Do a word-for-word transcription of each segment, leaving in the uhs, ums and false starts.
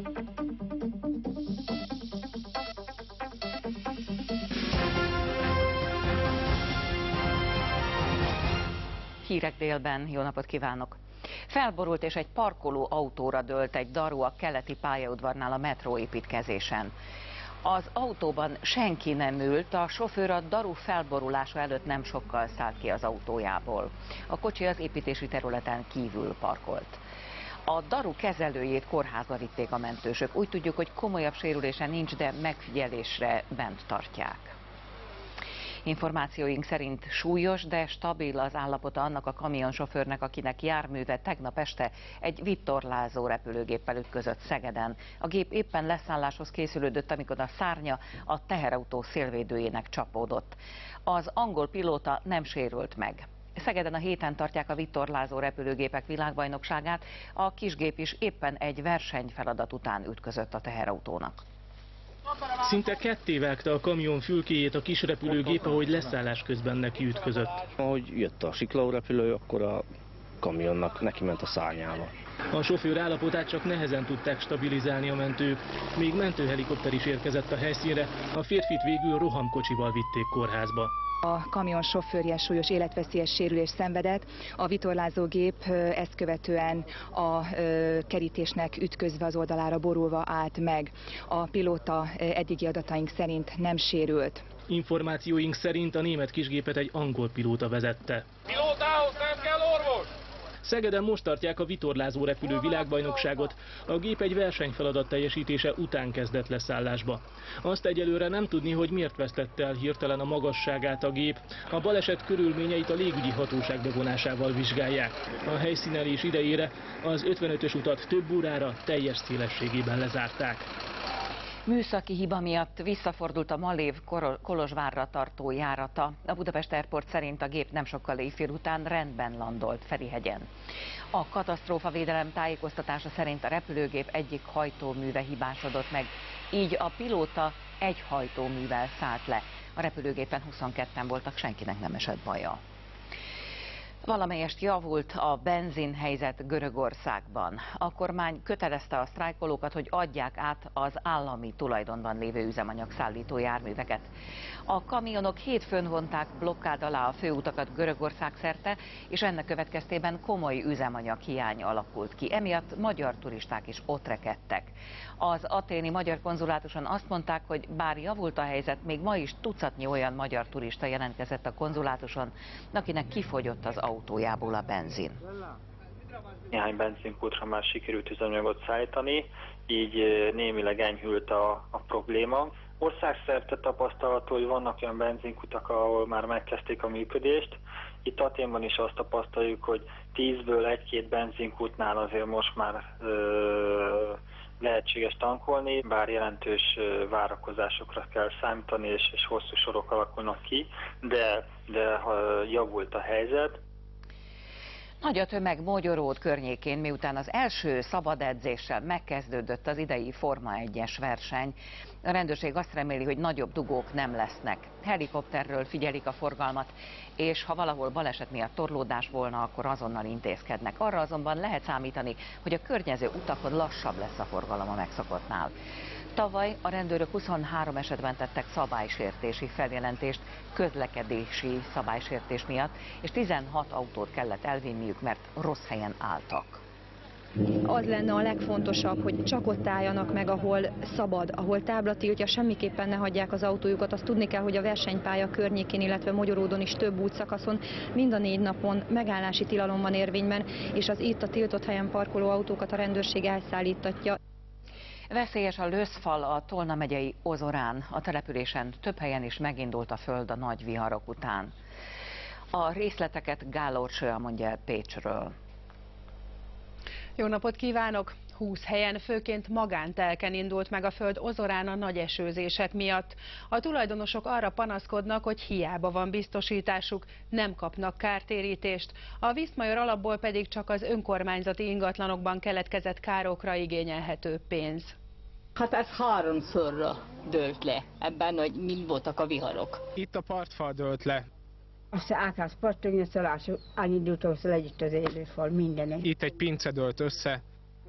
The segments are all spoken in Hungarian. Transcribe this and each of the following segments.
Hírek délben, jó napot kívánok! Felborult és egy parkoló autóra dőlt egy daru a keleti pályaudvarnál a metró építkezésen. Az autóban senki nem ült, a sofőr a daru felborulása előtt nem sokkal szállt ki az autójából. A kocsi az építési területen kívül parkolt. A daru kezelőjét kórházba vitték a mentősök. Úgy tudjuk, hogy komolyabb sérülése nincs, de megfigyelésre bent tartják. Információink szerint súlyos, de stabil az állapota annak a kamionsofőrnek, akinek járműve tegnap este egy vitorlázó repülőgéppel ütközött Szegeden. A gép éppen leszálláshoz készülődött, amikor a szárnya a teherautó szélvédőjének csapódott. Az angol pilóta nem sérült meg. Szegeden a héten tartják a vitorlázó repülőgépek világbajnokságát, a kisgép is éppen egy versenyfeladat után ütközött a teherautónak. Szinte kettévágta a kamion fülkéjét a kis repülőgép, ahogy leszállás közben neki ütközött. Ahogy jött a siklaórepülő, akkor a kamionnak neki ment a szárnyába. A sofőr állapotát csak nehezen tudták stabilizálni a mentők. Még mentőhelikopter is érkezett a helyszínre, a férfit végül rohamkocsival vitték kórházba. A kamion sofőrje súlyos életveszélyes sérülést szenvedett, a vitorlázó gép ezt követően a kerítésnek ütközve az oldalára borulva állt meg. A pilóta eddigi adataink szerint nem sérült. Információink szerint a német kisgépet egy angol pilóta vezette. Pilótához nem kell orvos! Szegeden most tartják a vitorlázó repülő világbajnokságot, a gép egy versenyfeladat teljesítése után kezdett leszállásba. Azt egyelőre nem tudni, hogy miért vesztette el hirtelen a magasságát a gép. A baleset körülményeit a légügyi hatóság bevonásával vizsgálják. A helyszínelés idejére az ötvenötös utat több órára teljes szélességében lezárták. Műszaki hiba miatt visszafordult a Malév Kolozsvárra tartó járata. A Budapest Airport szerint a gép nem sokkal éjfél után rendben landolt Ferihegyen. A katasztrófavédelem tájékoztatása szerint a repülőgép egyik hajtóműve hibásodott meg, így a pilóta egy hajtóművel szállt le. A repülőgépen huszonketten voltak, senkinek nem esett baja. Valamelyest javult a benzinhelyzet Görögországban. A kormány kötelezte a sztrájkolókat, hogy adják át az állami tulajdonban lévő üzemanyagszállító járműveket. A kamionok hétfőn vonták blokkád alá a főutakat Görögország szerte, és ennek következtében komoly üzemanyaghiány alakult ki. Emiatt magyar turisták is ott rekedtek. Az athéni magyar konzulátuson azt mondták, hogy bár javult a helyzet, még ma is tucatnyi olyan magyar turista jelentkezett a konzulátuson, akinek kifogyott az autójából a benzin. Néhány benzinkútra már sikerült üzemanyagot szállítani, így némileg enyhült a, a probléma. Országszerte tapasztalható, hogy vannak olyan benzinkutak, ahol már megkezdték a működést. Itt Athénban is azt tapasztaljuk, hogy tízből egy-két benzinkútnál azért most már ö, lehetséges tankolni, bár jelentős várakozásokra kell számítani, és, és hosszú sorok alakulnak ki, de, de javult a helyzet. Nagy a tömeg Mogyoród környékén, miután az első szabad edzéssel megkezdődött az idei Forma egyes verseny. A rendőrség azt reméli, hogy nagyobb dugók nem lesznek. Helikopterről figyelik a forgalmat, és ha valahol baleset miatt torlódás volna, akkor azonnal intézkednek. Arra azonban lehet számítani, hogy a környező utakon lassabb lesz a forgalom a megszokottnál. Tavaly a rendőrök huszonhárom esetben tettek szabálysértési feljelentést közlekedési szabálysértés miatt, és tizenhat autót kellett elvinniük, mert rossz helyen álltak. Az lenne a legfontosabb, hogy csak ott álljanak meg, ahol szabad, ahol tábla tiltja, semmiképpen ne hagyják az autójukat. Azt tudni kell, hogy a versenypálya környékén, illetve Mogyoródon is több útszakaszon mind a négy napon megállási tilalom van érvényben, és az itt a tiltott helyen parkoló autókat a rendőrség elszállítatja. Veszélyes a löszfal a Tolna megyei Ozorán. A településen több helyen is megindult a föld a nagy viharok után. A részleteket Gál Orsolya mondja el Pécsről. Jó napot kívánok! húsz helyen, főként magántelken indult meg a föld Ozorán a nagy esőzések miatt. A tulajdonosok arra panaszkodnak, hogy hiába van biztosításuk, nem kapnak kártérítést. A Viszmajor alapból pedig csak az önkormányzati ingatlanokban keletkezett károkra igényelhető pénz. Hát ez háromszorra dőlt le, ebben, hogy mind voltak a viharok. Itt a partfal dőlt le. Azt ákász parton, szalású, annyi dúltószal együtt az élőfal, mindenek. Itt egy pince dőlt össze.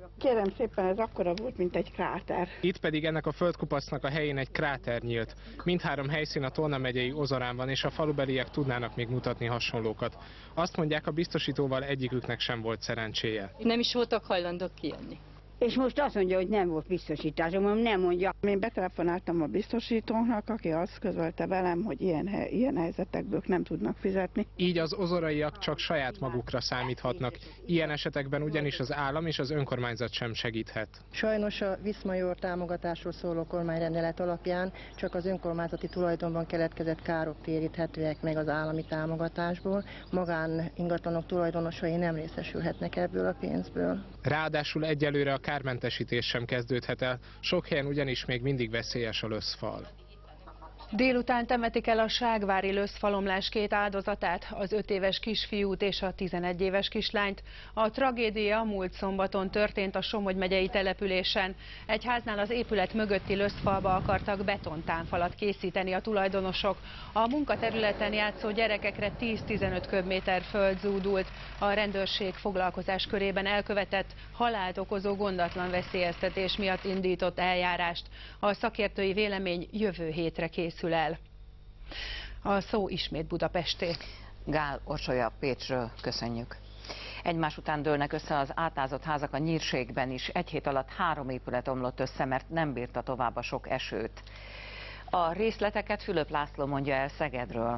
Kérem szépen, ez akkora volt, mint egy kráter. Itt pedig ennek a földkupacnak a helyén egy kráter nyílt. Mindhárom helyszín a Tolna megyei Ozorán van, és a falubeliek tudnának még mutatni hasonlókat. Azt mondják, a biztosítóval egyiküknek sem volt szerencséje. Nem is voltak hajlandók kijönni. És most azt mondja, hogy nem volt biztosítás, nem mondja. Én betelefonáltam a biztosítónak, aki azt közölte velem, hogy ilyen, ilyen helyzetekből nem tudnak fizetni. Így az ozoraiak csak saját magukra számíthatnak. Ilyen esetekben ugyanis az állam és az önkormányzat sem segíthet. Sajnos a Viszmajor támogatásról szóló kormányrendelet alapján csak az önkormányzati tulajdonban keletkezett károk téríthetőek meg az állami támogatásból. Magán ingatlanok tulajdonosai nem részesülhetnek ebből a pénzből. Ráadásul egyelőre a kármentesítés sem kezdődhet el, sok helyen ugyanis még mindig veszélyes a löszfal. Délután temetik el a ságvári löszfalomlás két áldozatát, az öt éves kisfiút és a tizenegy éves kislányt. A tragédia múlt szombaton történt a Somogy megyei településen. Egy háznál az épület mögötti löszfalba akartak betontánfalat készíteni a tulajdonosok. A munkaterületen játszó gyerekekre tíz-tizenöt köbméter föld zúdult. A rendőrség foglalkozás körében elkövetett, halált okozó gondatlan veszélyeztetés miatt indított eljárást. A szakértői vélemény jövő hétre készül el. A szó ismét Budapesté. Gál Orsolya Pécsről, köszönjük. Egymás után dőlnek össze az átázott házak a Nyírségben is. Egy hét alatt három épület omlott össze, mert nem bírta tovább a sok esőt. A részleteket Fülöp László mondja el Szegedről.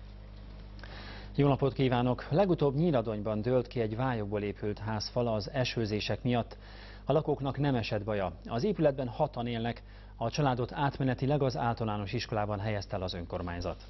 Jó napot kívánok! Legutóbb Nyíradonyban dőlt ki egy vályogból épült ház fala az esőzések miatt. A lakóknak nem esett baja. Az épületben hatan élnek, a családot átmenetileg az általános iskolában helyezte el az önkormányzat.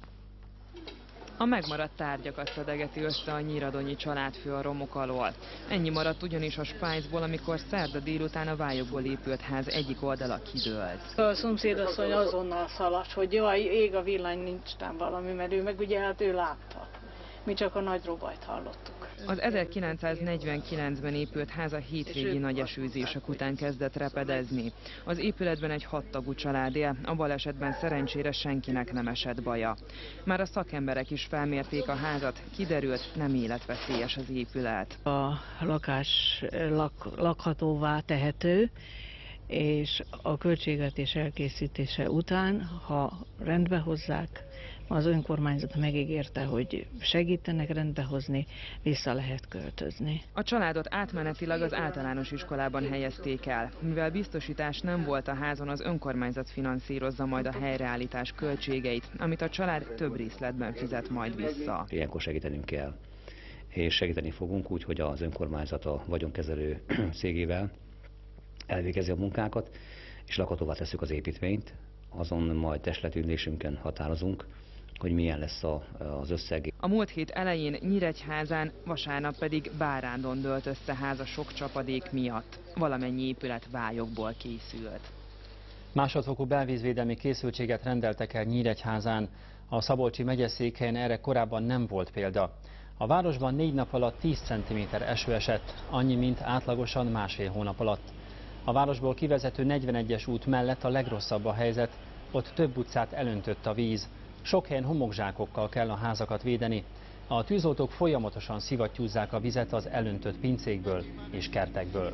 A megmaradt tárgyakat szedegeti össze a nyíradonyi családfő a romok alól. Ennyi maradt ugyanis a spájzból, amikor szerda délután a vályogból épült ház egyik oldala kidőlt. A szomszédasszony azonnal szaladt, hogy jaj, ég a villany, nincs tám valami, mert ő meg ugye hát ő látta. Mi csak a nagy robajt hallottuk. Az ezerkilencszáznegyvenkilencben épült ház a hétvégi nagy esőzések után kezdett repedezni. Az épületben egy hattagú család él, a balesetben szerencsére senkinek nem esett baja. Már a szakemberek is felmérték a házat, kiderült, nem életveszélyes az épület. A lakás lak, lakhatóvá tehető, és a költségvetés elkészítése után, ha rendbe hozzák, az önkormányzat megígérte, hogy segítenek rendbehozni, vissza lehet költözni. A családot átmenetileg az általános iskolában helyezték el. Mivel biztosítás nem volt a házon, az önkormányzat finanszírozza majd a helyreállítás költségeit, amit a család több részletben fizet majd vissza. Ilyenkor segítenünk kell, és segíteni fogunk úgy, hogy az önkormányzat a vagyonkezelő cégével elvégezi a munkákat, és lakhatóvá tesszük az építményt. Azon majd testületülésünkön határozunk, hogy milyen lesz a, az összeg. A múlt hét elején Nyíregyházán, vasárnap pedig Bárándon dőlt össze ház a sok csapadék miatt. Valamennyi épület vályogból készült. Másodfokú belvízvédelmi készültséget rendeltek el Nyíregyházán. A Szabolcsi megyeszékhelyen erre korábban nem volt példa. A városban négy nap alatt tíz centiméter eső esett, annyi, mint átlagosan másfél hónap alatt. A városból kivezető negyvenegyes út mellett a legrosszabb a helyzet, ott több utcát elöntött a víz. Sok helyen homokzsákokkal kell a házakat védeni. A tűzoltók folyamatosan szivattyúzzák a vizet az elöntött pincékből és kertekből.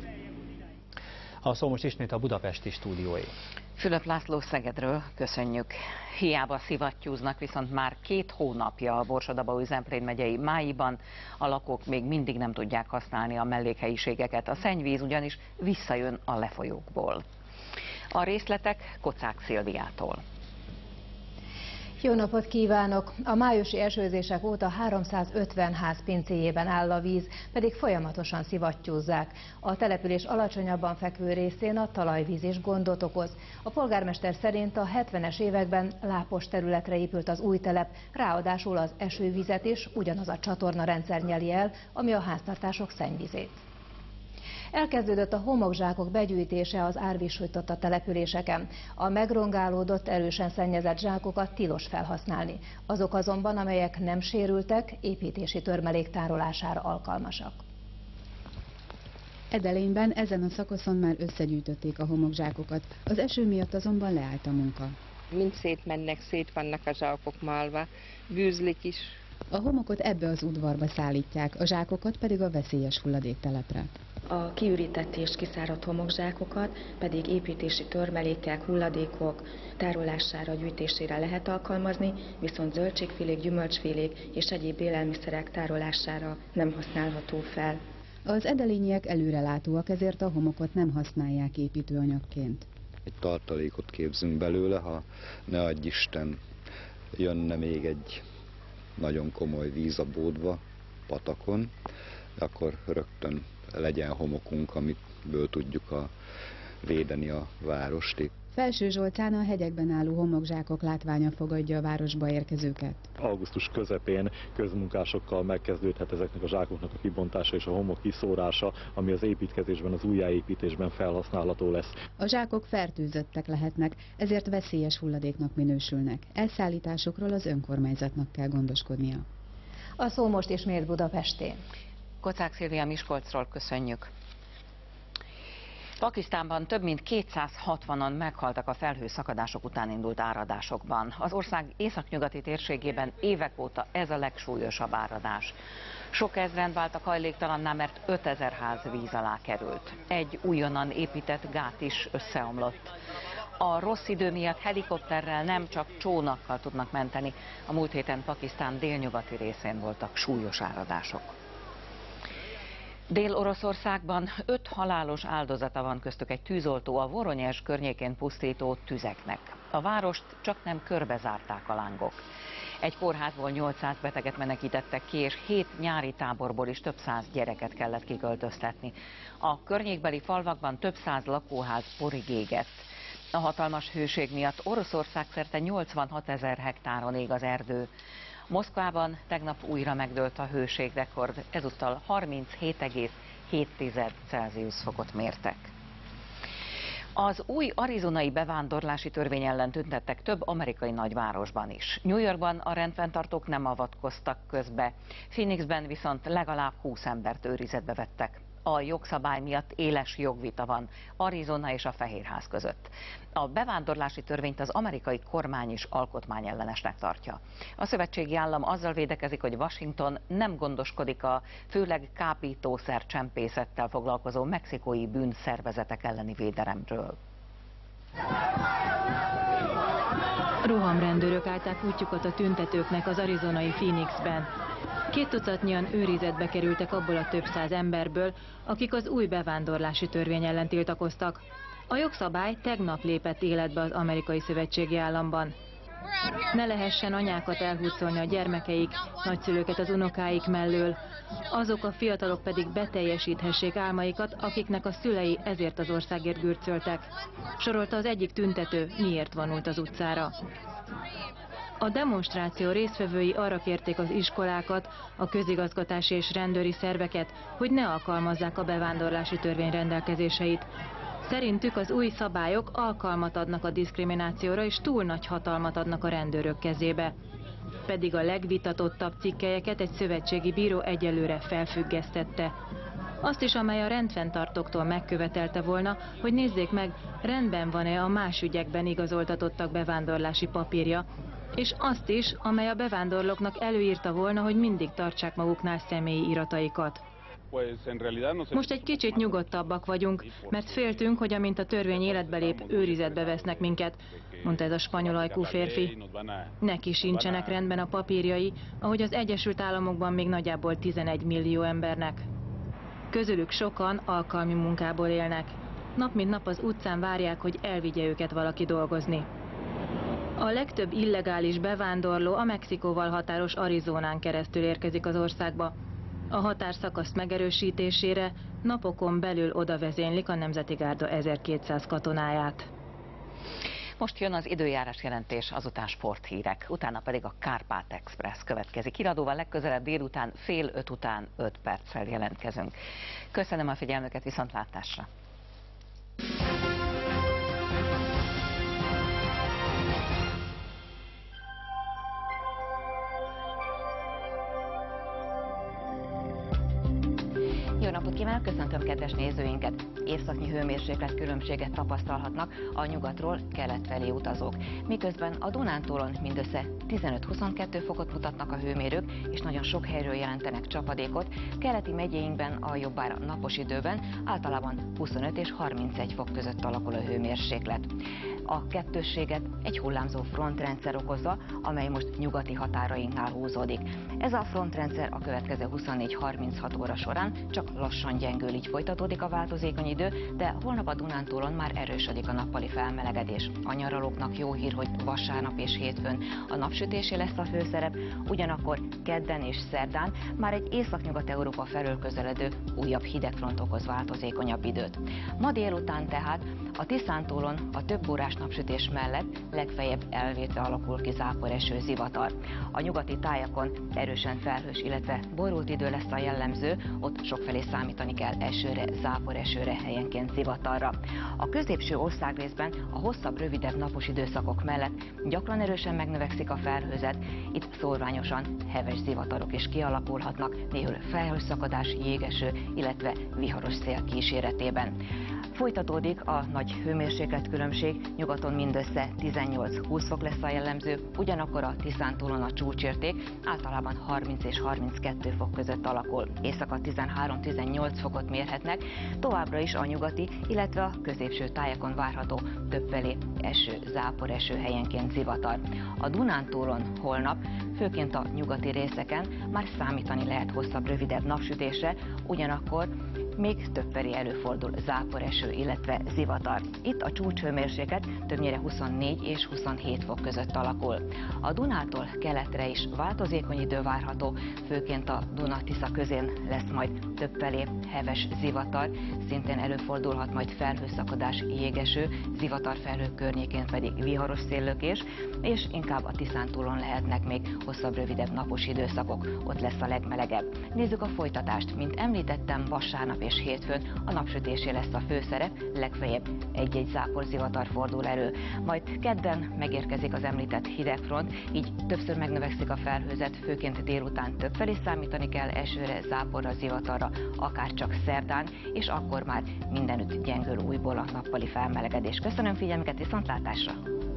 A szó most ismét a budapesti stúdióé. Fülöp László Szegedről, köszönjük. Hiába szivattyúznak, viszont már két hónapja a Borsod-Abaúj-Zemplén megyei Máiban. A lakók még mindig nem tudják használni a mellékhelyiségeket. A szennyvíz ugyanis visszajön a lefolyókból. A részletek Kocák Szilviától. Jó napot kívánok! A májusi esőzések óta háromszázötven ház pincéjében áll a víz, pedig folyamatosan szivattyúzzák. A település alacsonyabban fekvő részén a talajvíz is gondot okoz. A polgármester szerint a hetvenes években lápos területre épült az új telep, ráadásul az esővizet is ugyanaz a csatornarendszer nyeli el, ami a háztartások szennyvizét. Elkezdődött a homokzsákok begyűjtése az árvízsújtott településeken. A megrongálódott, erősen szennyezett zsákokat tilos felhasználni. Azok azonban, amelyek nem sérültek, építési törmelék tárolására alkalmasak. Edelényben ezen a szakaszon már összegyűjtötték a homokzsákokat, az eső miatt azonban leállt a munka. Mind szétmennek, szét vannak a zsákok malva, bűzlik is. A homokot ebbe az udvarba szállítják, a zsákokat pedig a veszélyes hulladéktelepre. A kiürített és kiszáradt homokzsákokat pedig építési törmelékek, hulladékok tárolására, gyűjtésére lehet alkalmazni, viszont zöldségfélék, gyümölcsfélék és egyéb élelmiszerek tárolására nem használható fel. Az edelényiek előrelátóak, ezért a homokot nem használják építőanyagként. Egy tartalékot képzünk belőle, ha ne adj Isten jönne még egy nagyon komoly víz a Bódva, patakon, akkor rögtön legyen homokunk, amiből tudjuk a, védeni a várost. Felső Zsolcán a hegyekben álló homokzsákok látványa fogadja a városba érkezőket. Augusztus közepén közmunkásokkal megkezdődhet ezeknek a zsákoknak a kibontása és a homok kiszórása, ami az építkezésben, az újjáépítésben felhasználható lesz. A zsákok fertőzöttek lehetnek, ezért veszélyes hulladéknak minősülnek. Elszállításukról az önkormányzatnak kell gondoskodnia. A szó most ismét Budapestén. Kocák Szilvia Miskolcról köszönjük. Pakisztánban több mint kétszázhatvanan meghaltak a felhőszakadások után indult áradásokban. Az ország északnyugati térségében évek óta ez a legsúlyosabb áradás. Sok ezren váltak hajléktalanná, mert ötezer ház víz alá került. Egy újonnan épített gát is összeomlott. A rossz idő miatt helikopterrel, nem csak csónakkal tudnak menteni. A múlt héten Pakisztán délnyugati részén voltak súlyos áradások. Dél-Oroszországban öt halálos áldozata van, köztük egy tűzoltó a Voronyezs környékén pusztító tüzeknek. A várost csak nem körbezárták a lángok. Egy kórházból nyolcszáz beteget menekítettek ki, és hét nyári táborból is több száz gyereket kellett kiköltöztetni. A környékbeli falvakban több száz lakóház porig égett. A hatalmas hőség miatt Oroszország szerte nyolcvanhat ezer hektáron ég az erdő. Moszkvában tegnap újra megdőlt a hőségrekord, ezúttal harminchét egész hét Celsius fokot mértek. Az új arizonai bevándorlási törvény ellen tüntettek több amerikai nagyvárosban is. New Yorkban a rendfenntartók nem avatkoztak közbe, Phoenixben viszont legalább húsz embert őrizetbe vettek. A jogszabály miatt éles jogvita van Arizona és a Fehérház között. A bevándorlási törvényt az amerikai kormány is alkotmányellenesnek tartja. A szövetségi állam azzal védekezik, hogy Washington nem gondoskodik a főleg kábítószer csempészettel foglalkozó mexikói bűnszervezetek elleni védelemről. Rohamrendőrök állták útjukat a tüntetőknek az arizonai Phoenixben. Két tucatnyian őrizetbe kerültek abból a több száz emberből, akik az új bevándorlási törvény ellen tiltakoztak. A jogszabály tegnap lépett életbe az amerikai szövetségi államban. Ne lehessen anyákat elhurcolni a gyermekeik, nagyszülőket az unokáik mellől, azok a fiatalok pedig beteljesíthessék álmaikat, akiknek a szülei ezért az országért gürcöltek. Sorolta az egyik tüntető, miért vonult az utcára. A demonstráció résztvevői arra kérték az iskolákat, a közigazgatási és rendőri szerveket, hogy ne alkalmazzák a bevándorlási törvény rendelkezéseit. Szerintük az új szabályok alkalmat adnak a diszkriminációra és túl nagy hatalmat adnak a rendőrök kezébe. Pedig a legvitatottabb cikkelyeket egy szövetségi bíró egyelőre felfüggesztette. Azt is, amely a rendfenntartóktól megkövetelte volna, hogy nézzék meg, rendben van-e a más ügyekben igazoltatottak bevándorlási papírja, és azt is, amely a bevándorlóknak előírta volna, hogy mindig tartsák maguknál személyi irataikat. Most egy kicsit nyugodtabbak vagyunk, mert féltünk, hogy amint a törvény életbe lép, őrizetbe vesznek minket, mondta ez a spanyol ajkú férfi. Neki sincsenek rendben a papírjai, ahogy az Egyesült Államokban még nagyjából tizenegy millió embernek. Közülük sokan alkalmi munkából élnek. Nap mint nap az utcán várják, hogy elvigye őket valaki dolgozni. A legtöbb illegális bevándorló a Mexikóval határos Arizonán keresztül érkezik az országba. A határszakasz megerősítésére napokon belül oda vezénylik a Nemzeti Gárda ezerkétszáz katonáját. Most jön az időjárás jelentés, azután sporthírek, utána pedig a Kárpát Express következik. Híradóval legközelebb délután fél öt után öt perccel jelentkezünk. Köszönöm a figyelmüket, viszontlátásra! Jó napot kívánok! kívánok, köszöntöm kedves nézőinket! Északnyi hőmérséklet különbséget tapasztalhatnak a nyugatról kelet felé utazók. Miközben a Dunántúlon mindössze tizenöt-huszonkettő fokot mutatnak a hőmérők, és nagyon sok helyről jelentenek csapadékot, keleti megyéinkben a jobbára napos időben általában huszonöt és harmincegy fok között alakul a hőmérséklet. A kettősséget egy hullámzó frontrendszer okozza, amely most nyugati határainknál húzódik. Ez a frontrendszer a következő huszonnégy-harminchat óra során csak lassan gyengül, így folytatódik a változékony idő, de holnap a Dunántúlon már erősödik a nappali felmelegedés. A nyaralóknak jó hír, hogy vasárnap és hétfőn a napsütésé lesz a főszerep, ugyanakkor kedden és szerdán már egy Északnyugat-Európa felől közeledő újabb hidegfront okoz változékonyabb időt. Ma délután tehát a Tiszántúlon a több órás napsütés mellett legfeljebb elvétve alakul ki záporeső, zivatar. A nyugati tájakon erősen felhős, illetve borult idő lesz a jellemző, ott sokfelé számítani kell esőre, záporesőre, helyenként zivatarra. A középső országrészben a hosszabb, rövidebb napos időszakok mellett gyakran erősen megnövekszik a felhőzet, itt szórványosan heves zivatarok is kialakulhatnak, néhol felhőszakadás, jégeső, illetve viharos szél kíséretében. Folytatódik a nagy hőmérsékletkülönbség, nyugaton mindössze tizennyolc-húsz fok lesz a jellemző, ugyanakkor a Tiszántúlon a csúcsérték általában harminc és harminckettő fok között alakul. Éjszaka tizenhárom-tizennyolc fokot mérhetnek, továbbra is a nyugati, illetve a középső tájakon várható többfelé eső, záporeső, helyenként zivatar. A Dunántúlon holnap, főként a nyugati részeken már számítani lehet hosszabb, rövidebb napsütésre, ugyanakkor még többfelé előfordul záporeső, illetve zivatar. Itt a csúcshőmérséklet többnyire huszonnégy és huszonhét fok között alakul. A Dunától keletre is változékony idő várható, főként a Duna-Tisza közén lesz majd többfelé heves zivatar, szintén előfordulhat majd felhőszakadás, jégeső, zivatarfelhők környékén pedig viharos széllökés, és inkább a Tiszántúlon lehetnek még hosszabb, rövidebb napos időszakok, ott lesz a legmelegebb. Nézzük a folytatást. Mint említettem, vasárnap és hétfőn a napsütésé lesz a főszerep, legfeljebb egy-egy záporzivatar fordul elő. Majd kedden megérkezik az említett hidegfront, így többször megnövekszik a felhőzet, főként délután többfelé számítani kell esőre, záporra, zivatarra, akár csak szerdán, és akkor már mindenütt gyengül újból a nappali felmelegedés. Köszönöm figyelmüket, viszontlátásra!